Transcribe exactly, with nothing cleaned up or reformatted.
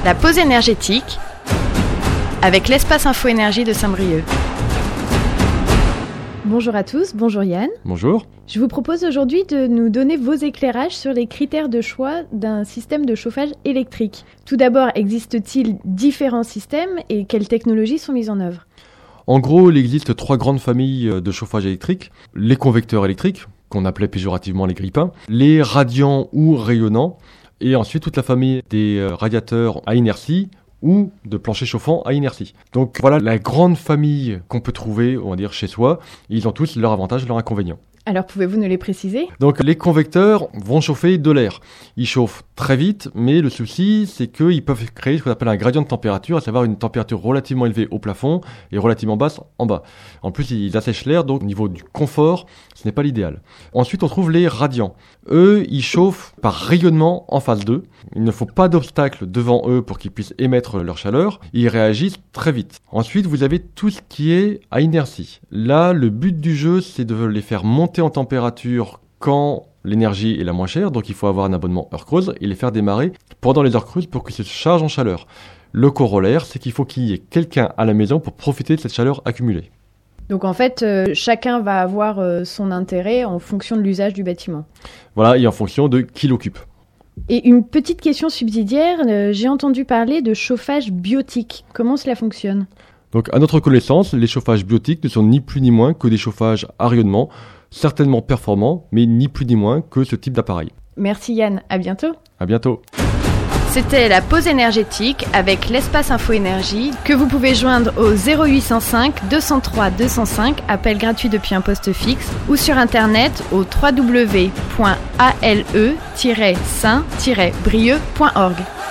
La pause énergétique avec l'espace Info Énergie de Saint-Brieuc. Bonjour à tous, bonjour Yann. Bonjour. Je vous propose aujourd'hui de nous donner vos éclairages sur les critères de choix d'un système de chauffage électrique. Tout d'abord, existe-t-il différents systèmes et quelles technologies sont mises en œuvre ? En gros, il existe trois grandes familles de chauffage électrique. Les convecteurs électriques, qu'on appelait péjorativement les grippins, les radiants ou rayonnants, et ensuite toute la famille des radiateurs à inertie ou de planchers chauffants à inertie. Donc voilà la grande famille qu'on peut trouver, on va dire, chez soi. Ils ont tous leurs avantages et leurs inconvénients. Alors pouvez-vous nous les préciser ? Donc les convecteurs vont chauffer de l'air. Ils chauffent très vite, mais le souci c'est qu'ils peuvent créer ce qu'on appelle un gradient de température, à savoir une température relativement élevée au plafond et relativement basse en bas. En plus ils assèchent l'air, donc au niveau du confort, ce n'est pas l'idéal. Ensuite on trouve les radiants. Eux, ils chauffent par rayonnement en phase deux. Il ne faut pas d'obstacle devant eux pour qu'ils puissent émettre leur chaleur. Ils réagissent très vite. Ensuite vous avez tout ce qui est à inertie. Là, le but du jeu c'est de les faire monter en température quand l'énergie est la moins chère, donc il faut avoir un abonnement heure creuse et les faire démarrer pendant les heures creuses pour qu'ils se chargent en chaleur. Le corollaire, c'est qu'il faut qu'il y ait quelqu'un à la maison pour profiter de cette chaleur accumulée. Donc en fait, euh, chacun va avoir euh, son intérêt en fonction de l'usage du bâtiment. Voilà, et en fonction de qui l'occupe. Et une petite question subsidiaire, euh, j'ai entendu parler de chauffage biotique. Comment cela fonctionne ? Donc à notre connaissance, les chauffages biotiques ne sont ni plus ni moins que des chauffages à rayonnement, certainement performants, mais ni plus ni moins que ce type d'appareil. Merci Yann, à bientôt. À bientôt. C'était la pause énergétique avec l'espace Info Énergie que vous pouvez joindre au zéro huit cent cinq deux cent trois deux cent cinq, appel gratuit depuis un poste fixe, ou sur internet au w w w point a l e tiret saint tiret brieuc point org.